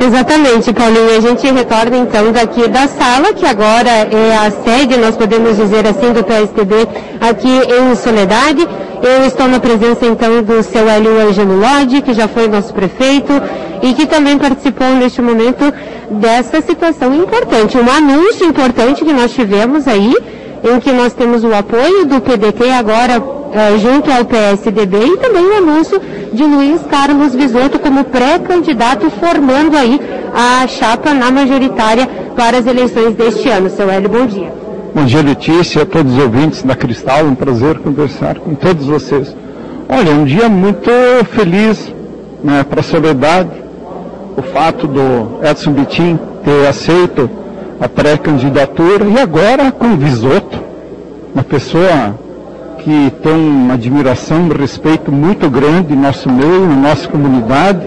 Exatamente, Paulinho. A gente retorna então daqui da sala, que agora é a sede, nós podemos dizer assim, do PSDB aqui em Soledade. Eu estou na presença então do seu Hélio Ângelo Lodge, que já foi nosso prefeito e que também participou neste momento dessa situação importante, um anúncio importante que nós tivemos aí, em que nós temos o apoio do PDT agora junto ao PSDB e também o anúncio de Luiz Carlos Visoto como pré-candidato, formando aí a chapa na majoritária para as eleições deste ano. Seu Hélio, bom dia. Bom dia, Letícia, a todos os ouvintes da Cristal, um prazer conversar com todos vocês. Olha, um dia muito feliz, né, para a Soledade, o fato do Edson Bittin ter aceito a pré-candidatura e agora com o Visoto, uma pessoa que tem uma admiração, um respeito muito grande em nosso meio, na nossa comunidade,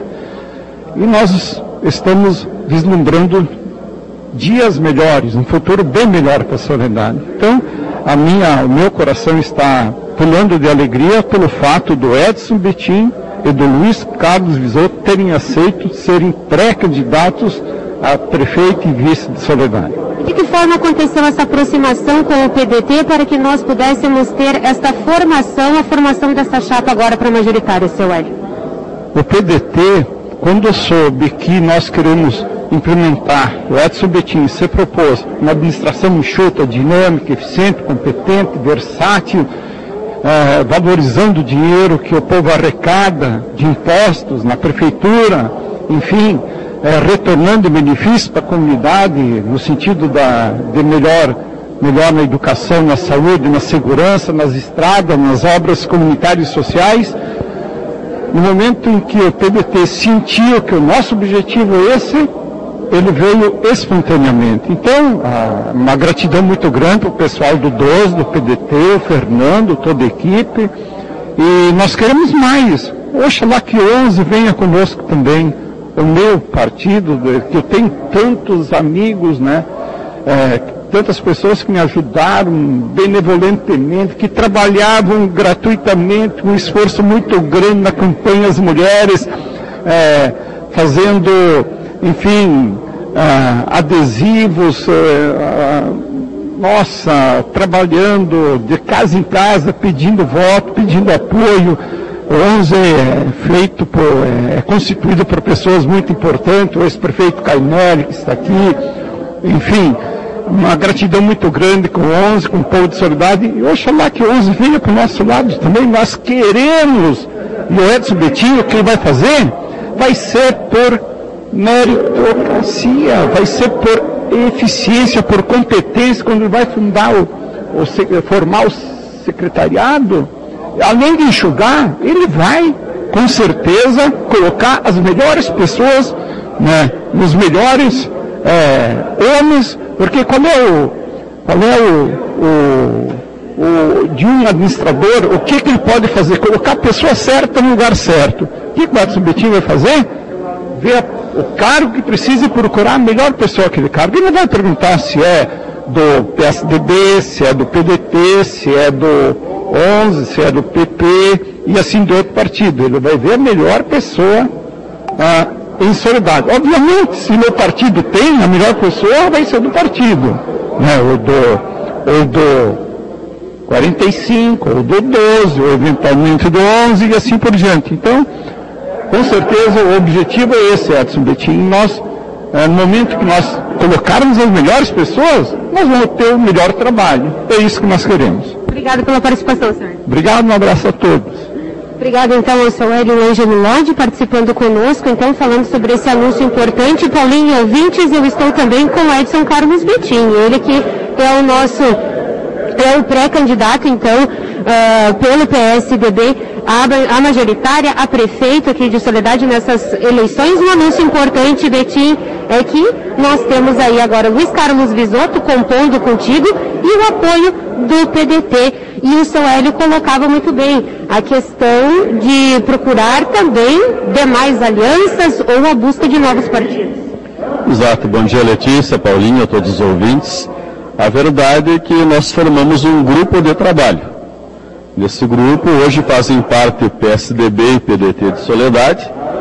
e nós estamos vislumbrando dias melhores, um futuro bem melhor para a Soledade. Então, o meu coração está pulando de alegria pelo fato do Edson Bittin e do Luiz Carlos Visoto terem aceito serem pré-candidatos a prefeito e vice de Soledade. De que forma aconteceu essa aproximação com o PDT para que nós pudéssemos ter esta formação, a formação dessa chapa agora para a majoritária, seu Hélio? O PDT, quando soube que nós queremos implementar, o Edson Bittin se propôs uma administração enxuta, dinâmica, eficiente, competente, versátil, valorizando o dinheiro que o povo arrecada de impostos na prefeitura, enfim, retornando benefícios para a comunidade no sentido de melhor na educação, na saúde, na segurança, nas estradas, nas obras comunitárias e sociais. No momento em que o PDT sentiu que o nosso objetivo é esse, ele veio espontaneamente. Então, uma gratidão muito grande para o pessoal do 12, do PDT, o Fernando, toda a equipe, e nós queremos mais. Oxalá que 11 venha conosco também, o meu partido, que eu tenho tantos amigos, né, tantas pessoas que me ajudaram benevolentemente, que trabalhavam gratuitamente, um esforço muito grande na campanha às mulheres, fazendo, enfim, adesivos, trabalhando de casa em casa, pedindo voto, pedindo apoio. O 11 é constituído por pessoas muito importantes, o ex-prefeito Cainelli, que está aqui, enfim, uma gratidão muito grande com o 11, com o povo de Soledade, e oxalá que o 11 venha para o nosso lado também. Nós queremos, e o Edson Bittin, o que ele vai fazer, vai ser por meritocracia, vai ser por eficiência, por competência, quando ele vai formar o secretariado. Além de enxugar, ele vai, com certeza, colocar as melhores pessoas, né, nos melhores homens, porque qual é o de um administrador, o que ele pode fazer? Colocar a pessoa certa no lugar certo. O que o Edson Bittin vai fazer? Ver o cargo que precisa e procurar a melhor pessoa aquele cargo. Ele não vai perguntar se é do PSDB, se é do PDT, se é do 11, se é do PP e assim do outro partido. Ele vai ver a melhor pessoa em Soledade. Obviamente, se meu partido tem a melhor pessoa, vai ser do partido, né? ou do 45, ou do 12, ou eventualmente do 11 e assim por diante. Então, com certeza o objetivo é esse, Edson Bittin. Nós, no momento que nós colocarmos as melhores pessoas, nós vamos ter o melhor trabalho. É isso que nós queremos. Obrigado pela participação, senhor. Obrigado, um abraço a todos. Obrigado, então, ao seu Hélio Ângelo Lodge, participando conosco, então, falando sobre esse anúncio importante. Paulinho e ouvintes, eu estou também com o Edson Carlos Bittin, ele que é o pré-candidato, então, pelo PSDB, a majoritária, a prefeito aqui de Soledade nessas eleições. Um anúncio importante, Bittin, é que nós temos aí agora Luiz Carlos Visoto compondo contigo e o apoio do PDT. E o seu Hélio colocava muito bem a questão de procurar também demais alianças ou a busca de novos partidos. Exato. Bom dia, Letícia, Paulinho, a todos os ouvintes. A verdade é que nós formamos um grupo de trabalho. Nesse grupo, hoje fazem parte PSDB e PDT de Soledade,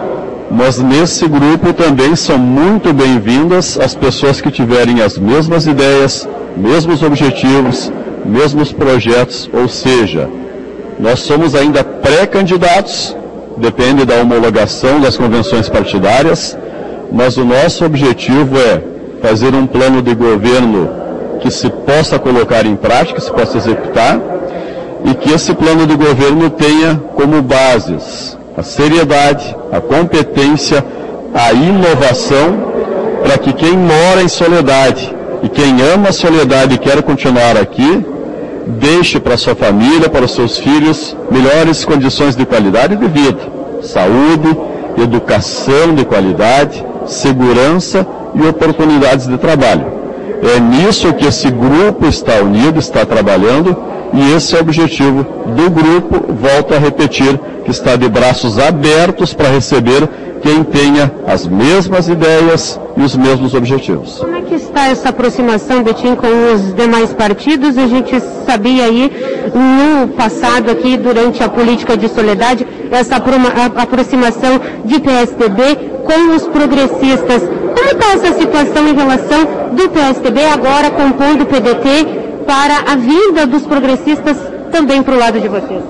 Mas nesse grupo também são muito bem-vindas as pessoas que tiverem as mesmas ideias, mesmos objetivos, mesmos projetos, ou seja, nós somos ainda pré-candidatos, depende da homologação das convenções partidárias, mas o nosso objetivo é fazer um plano de governo que se possa colocar em prática, se possa executar, e que esse plano de governo tenha como bases a seriedade, a competência, a inovação, para que quem mora em Soledade e quem ama a Soledade e quer continuar aqui, deixe para sua família, para os seus filhos, melhores condições de qualidade de vida, saúde, educação de qualidade, segurança e oportunidades de trabalho. É nisso que esse grupo está unido, está trabalhando, e esse é o objetivo do grupo, volto a repetir, que está de braços abertos para receber quem tenha as mesmas ideias e os mesmos objetivos. Como é que está essa aproximação, Betim, com os demais partidos? A gente sabia aí no passado aqui, durante a política de Soledade, essa aproximação de PSDB com os progressistas. Como está essa situação em relação do PSDB agora compondo o PDT para a vinda dos progressistas também para o lado de vocês?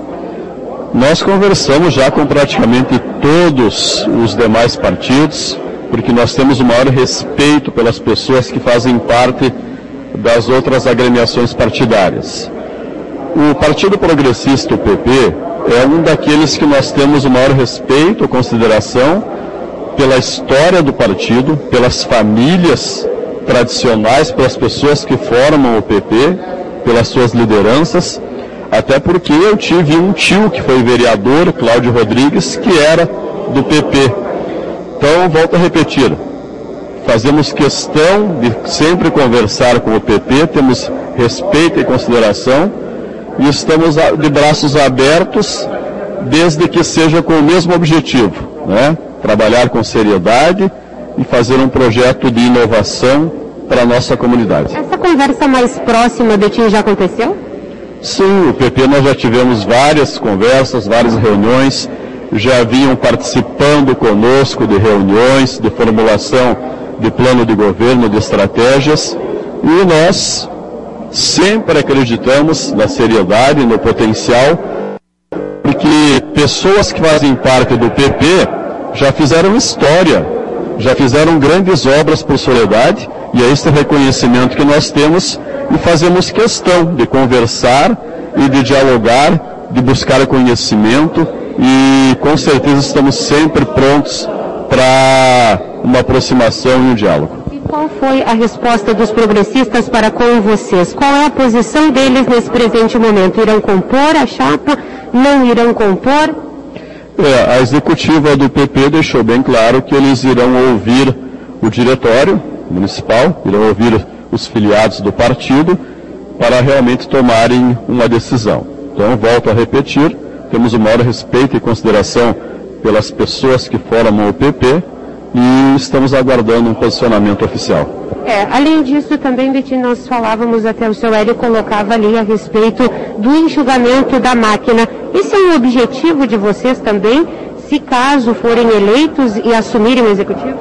Nós conversamos já com praticamente todos os demais partidos, porque nós temos o maior respeito pelas pessoas que fazem parte das outras agremiações partidárias. O Partido Progressista, o PP, é um daqueles que nós temos o maior respeito, consideração pela história do partido, pelas famílias tradicionais, pelas pessoas que formam o PP, pelas suas lideranças, até porque eu tive um tio que foi vereador, Cláudio Rodrigues, que era do PP. Então, volto a repetir, fazemos questão de sempre conversar com o PP, temos respeito e consideração, e estamos de braços abertos, desde que seja com o mesmo objetivo, né? Trabalhar com seriedade e fazer um projeto de inovação para a nossa comunidade. Essa conversa mais próxima, Betim, já aconteceu? Sim, o PP nós já tivemos várias conversas, várias reuniões, já vinham participando conosco de reuniões, de formulação de plano de governo, de estratégias, e nós sempre acreditamos na seriedade, no potencial, porque pessoas que fazem parte do PP já fizeram história, já fizeram grandes obras por Soledade, e é esse reconhecimento que nós temos, e fazemos questão de conversar e de dialogar, de buscar conhecimento, e com certeza estamos sempre prontos para uma aproximação e um diálogo. E qual foi a resposta dos progressistas para com vocês? Qual é a posição deles nesse presente momento? Irão compor a chapa? Não irão compor? A executiva do PP deixou bem claro que eles irão ouvir o diretório municipal, irão ouvir os filiados do partido para realmente tomarem uma decisão. Então, volto a repetir, temos o maior respeito e consideração pelas pessoas que formam o PP e estamos aguardando um posicionamento oficial. Além disso, também, Betim, nós falávamos, até o seu Hélio colocava ali a respeito do enxugamento da máquina. Esse é um objetivo de vocês também, se caso forem eleitos e assumirem o executivo?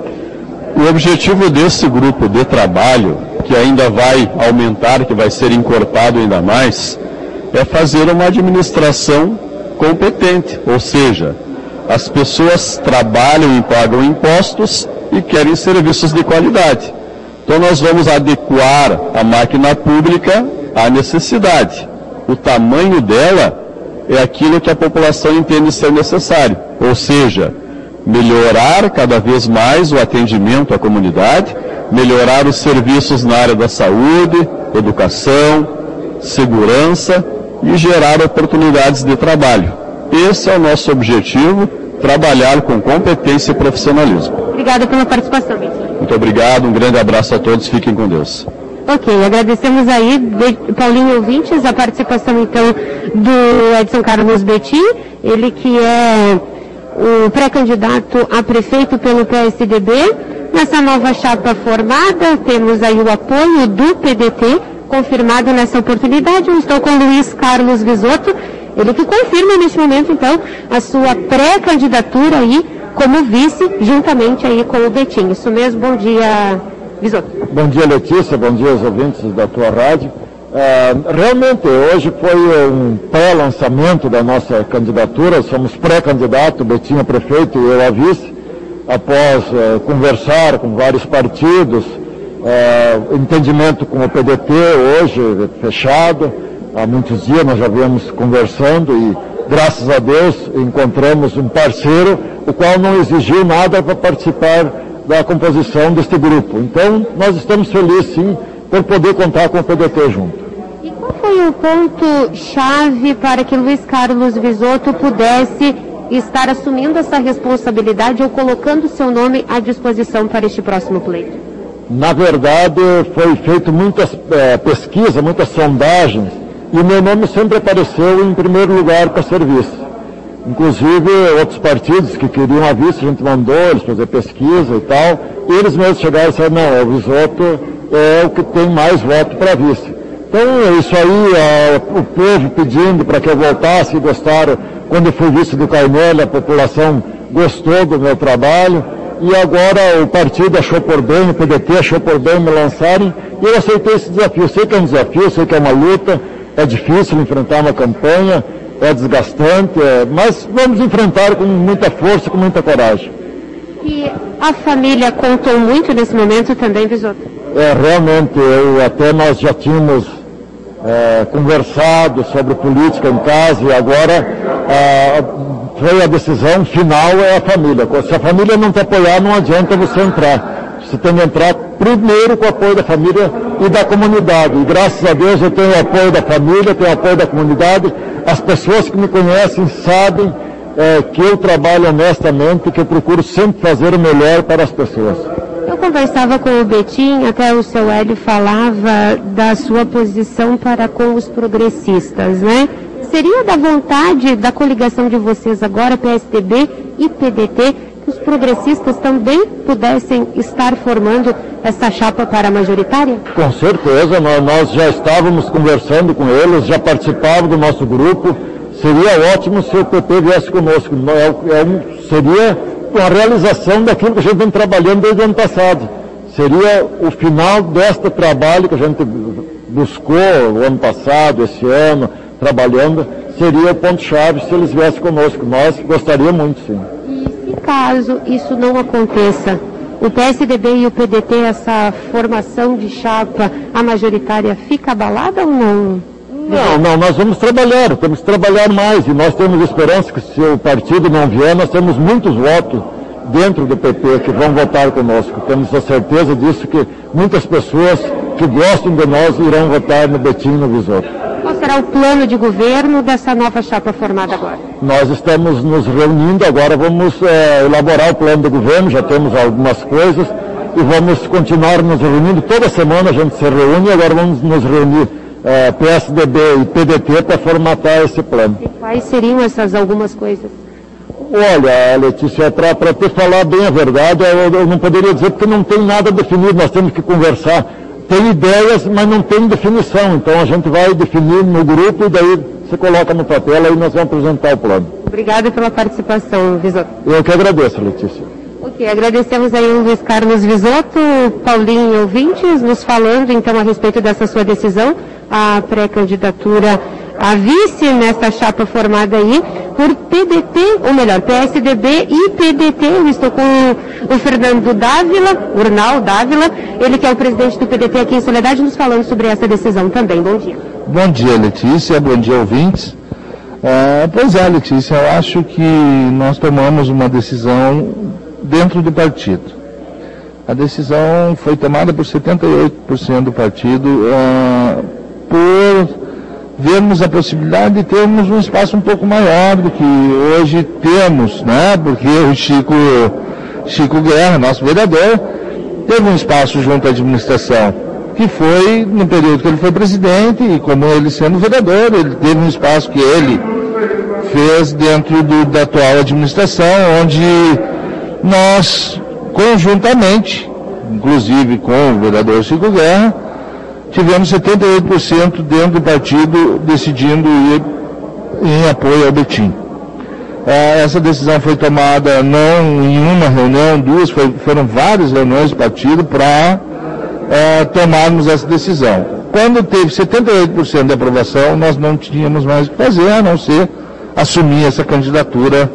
O objetivo desse grupo de trabalho, que ainda vai aumentar, que vai ser encorpado ainda mais, é fazer uma administração competente, ou seja, as pessoas trabalham e pagam impostos e querem serviços de qualidade. Então nós vamos adequar a máquina pública à necessidade. O tamanho dela é aquilo que a população entende ser necessário, ou seja, melhorar cada vez mais o atendimento à comunidade, melhorar os serviços na área da saúde, educação, segurança e gerar oportunidades de trabalho. Esse é o nosso objetivo, trabalhar com competência e profissionalismo. Obrigada pela participação, Betim. Muito obrigado, um grande abraço a todos, fiquem com Deus. Ok, agradecemos aí, Paulinho ouvintes, a participação então do Edson Carlos Betim, ele que é o pré-candidato a prefeito pelo PSDB. Nessa nova chapa formada, temos aí o apoio do PDT, confirmado nessa oportunidade. Eu estou com o Luiz Carlos Visotto, ele que confirma neste momento então a sua pré-candidatura aí como vice, juntamente aí com o Betim. Isso mesmo, bom dia, Visoto. Bom dia, Letícia, bom dia aos ouvintes da tua rádio. Realmente, hoje foi um pré-lançamento da nossa candidatura, somos pré-candidato, o Betim a prefeito e eu a vice, após conversar com vários partidos, entendimento com o PDT hoje fechado, há muitos dias nós já viemos conversando e, graças a Deus, encontramos um parceiro, o qual não exigiu nada para participar da composição deste grupo. Então, nós estamos felizes, sim, por poder contar com o PDT junto. E qual foi o ponto-chave para que Luiz Carlos Visoto pudesse estar assumindo essa responsabilidade ou colocando seu nome à disposição para este próximo pleito? Na verdade, foi feito muitas pesquisas, muitas sondagens, e o meu nome sempre apareceu em primeiro lugar para serviço. Inclusive, outros partidos que queriam a vice, a gente mandou eles fazer pesquisa e tal, e eles mesmos chegaram e disseram, não, o Visoto é o que tem mais voto para vice. Então, isso aí, o povo pedindo para que eu voltasse, e gostaram. Quando eu fui vice do Carmelo, a população gostou do meu trabalho, e agora o partido achou por bem, o PDT achou por bem me lançarem, e eu aceitei esse desafio. Sei que é um desafio, sei que é uma luta, é difícil enfrentar uma campanha, é desgastante, mas vamos enfrentar com muita força, com muita coragem. E a família contou muito nesse momento também, Visoto? Realmente, nós já tínhamos conversado sobre política em casa e agora foi a decisão final é a família. Se a família não te apoiar, não adianta você entrar. Você tem que entrar primeiro com o apoio da família e da comunidade. E graças a Deus eu tenho o apoio da família, tenho o apoio da comunidade. As pessoas que me conhecem sabem que eu trabalho honestamente, que eu procuro sempre fazer o melhor para as pessoas. Eu conversava com o Betim, até o seu Hélio falava da sua posição para com os progressistas, né? Seria da vontade da coligação de vocês agora, PSDB e PDT, que os progressistas também pudessem estar formando essa chapa para a majoritária? Com certeza, nós já estávamos conversando com eles, já participavam do nosso grupo. Seria ótimo se o PP viesse conosco. Seria a realização daquilo que a gente vem trabalhando desde o ano passado. Seria o final deste trabalho que a gente buscou o ano passado, esse ano, trabalhando, seria o ponto-chave se eles viessem conosco. Nós gostaríamos muito, sim. E se caso isso não aconteça, o PSDB e o PDT, essa formação de chapa, a majoritária, fica abalada ou não? Não, nós vamos trabalhar, temos que trabalhar mais, e nós temos esperança que se o partido não vier, nós temos muitos votos dentro do PP que vão votar conosco. Temos a certeza disso, que muitas pessoas que gostam de nós irão votar no Betim, no Visoto. Qual será o plano de governo dessa nova chapa formada agora? Nós estamos nos reunindo, agora vamos elaborar o plano de governo, já temos algumas coisas, e vamos continuar nos reunindo. Toda semana a gente se reúne e agora vamos nos reunir PSDB e PDT para formatar esse plano. E quais seriam essas algumas coisas? Olha, Letícia, para te falar bem a verdade, eu não poderia dizer porque não tem nada definido, nós temos que conversar. Tem ideias, mas não tem definição, então a gente vai definir no grupo e daí você coloca no papel e nós vamos apresentar o plano. Obrigada pela participação, Visoto. Eu que agradeço, Letícia. Ok, agradecemos aí o Luiz Carlos Visoto, Paulinho e ouvintes, nos falando então a respeito dessa sua decisão, a pré-candidatura a vice nessa chapa formada aí por PDT, ou melhor, PSDB e PDT. Eu estou com o Fernando Dávila, Urnal Dávila, ele que é o presidente do PDT aqui em Soledade, nos falando sobre essa decisão também. Bom dia. Bom dia, Letícia, bom dia, ouvintes. Pois é, Letícia, eu acho que nós tomamos uma decisão dentro do partido. A decisão foi tomada por 78% do partido, por vermos a possibilidade de termos um espaço um pouco maior do que hoje temos, né? Porque o Chico Guerra, nosso vereador, teve um espaço junto à administração, que foi no período que ele foi presidente, e como ele sendo vereador, ele teve um espaço que ele fez dentro da atual administração, onde nós, conjuntamente, inclusive com o vereador Chico Guerra, tivemos 78% dentro do partido decidindo ir em apoio ao Betim. Essa decisão foi tomada não em uma reunião, duas, foram várias reuniões do partido para tomarmos essa decisão. Quando teve 78% de aprovação, nós não tínhamos mais o que fazer, a não ser assumir essa candidatura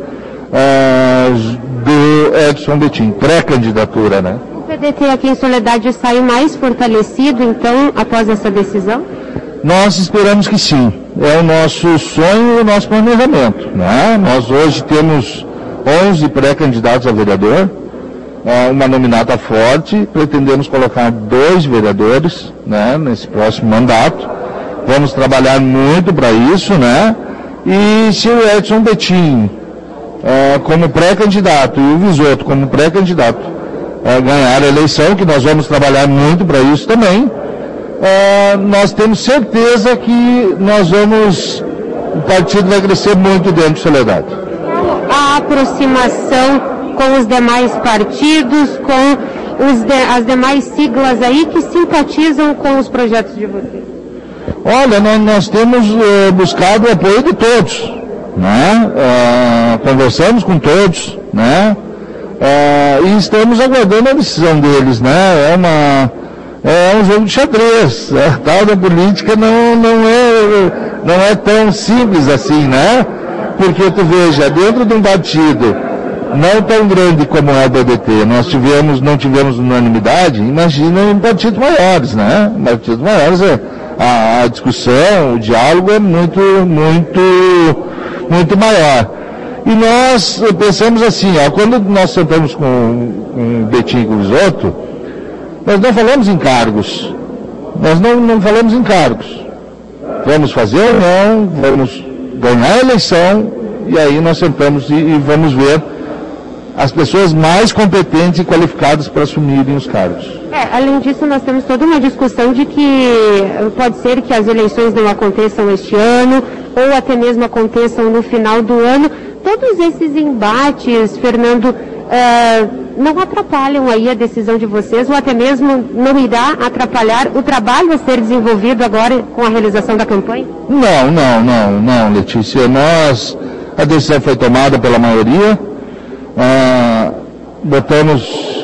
do Edson Betim, pré-candidatura, né? O PDT aqui em Soledade sai mais fortalecido, então, após essa decisão? Nós esperamos que sim. É o nosso sonho e o nosso planejamento, né? Nós hoje temos 11 pré-candidatos a vereador, uma nominata forte, pretendemos colocar 2 vereadores, né, nesse próximo mandato. Vamos trabalhar muito para isso, né? E se o Edson Betim, como pré-candidato, e o Visoto como pré-candidato, ganhar a eleição, que nós vamos trabalhar muito para isso também, nós temos certeza que o partido vai crescer muito dentro de Soledade. A aproximação com os demais partidos, com as demais siglas aí que simpatizam com os projetos de vocês? Olha, nós temos buscado o apoio de todos, né? Conversamos com todos, né? E estamos aguardando a decisão deles, né? É um jogo de xadrez, a tal da política não é tão simples assim, né? Porque tu veja, dentro de um partido não tão grande como é o PDT, não tivemos unanimidade, imagina em partidos maiores, né? Em partidos maiores a discussão, o diálogo é muito maior. E nós pensamos assim, quando nós sentamos com o Betim e com o Visoto, nós não falamos em cargos. Nós não falamos em cargos. Vamos fazer ou não, vamos ganhar a eleição, e aí nós sentamos e vamos ver as pessoas mais competentes e qualificadas para assumirem os cargos. Além disso, nós temos toda uma discussão de que pode ser que as eleições não aconteçam este ano, ou até mesmo aconteçam no final do ano. Todos esses embates, Fernando, não atrapalham aí a decisão de vocês, ou até mesmo não irá atrapalhar o trabalho a ser desenvolvido agora com a realização da campanha? Não, Letícia. A decisão foi tomada pela maioria, botamos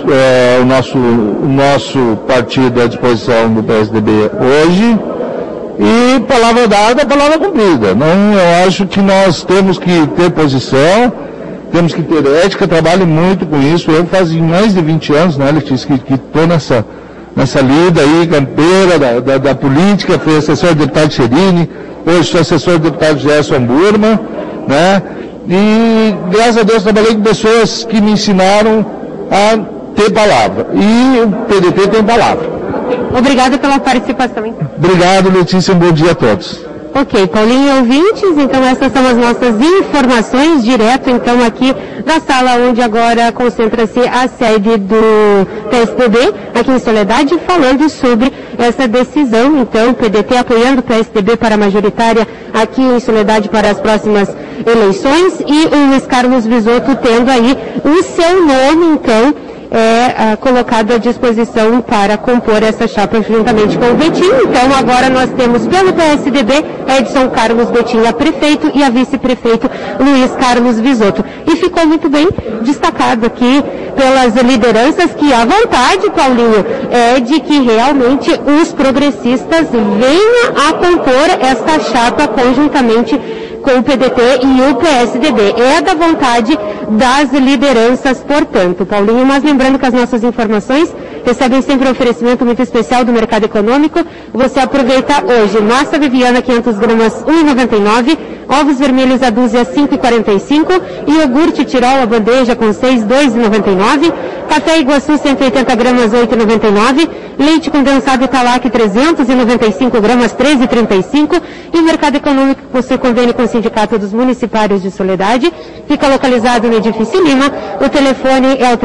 o nosso partido à disposição do PSDB hoje, e palavra dada, palavra cumprida. Eu acho que nós temos que ter posição, temos que ter ética, trabalho muito com isso. Eu faz mais de 20 anos, né, Letícia, que estou nessa lida aí, campeira da política, fui assessor do deputado Cherini, hoje sou assessor do deputado Gerson Burma, né, e graças a Deus trabalhei com pessoas que me ensinaram a ter palavra, e o PDT tem palavra. Obrigada pela participação. Obrigado, Letícia, um bom dia a todos. Ok, Paulinho e ouvintes, então essas são as nossas informações, direto então aqui da sala onde agora concentra-se a sede do PSDB, aqui em Soledade, falando sobre essa decisão, então, PDT apoiando o PSDB para a majoritária aqui em Soledade para as próximas eleições, e o Luiz Carlos Visoto tendo aí o seu nome, então, colocado à disposição para compor essa chapa juntamente com o Betim. Então agora nós temos pelo PSDB Edson Carlos Betim a prefeito e a vice-prefeito Luiz Carlos Visoto. E ficou muito bem destacado aqui pelas lideranças que a vontade, Paulinho, é de que realmente os progressistas venham a compor esta chapa conjuntamente com o PDT e o PSDB. É da vontade das lideranças, portanto, Paulinho. Mas lembrando que as nossas informações recebem sempre um oferecimento muito especial do mercado econômico. Você aproveita hoje massa Viviana 500 gramas 1,99, ovos vermelhos a dúzia 5,45, iogurte Tirol a bandeja com 6, 2,99, café Iguaçu 180 gramas 8,99, leite condensado Italac 395 gramas 13,35, e o mercado econômico possui convênio com o Sindicato dos Municipários de Soledade, fica localizado no edifício Lima, o telefone é o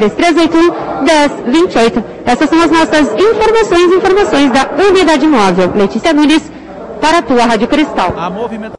3381-1028. Essas são as nossas informações da Unidade Móvel. Letícia Nunes, para a tua Rádio Cristal.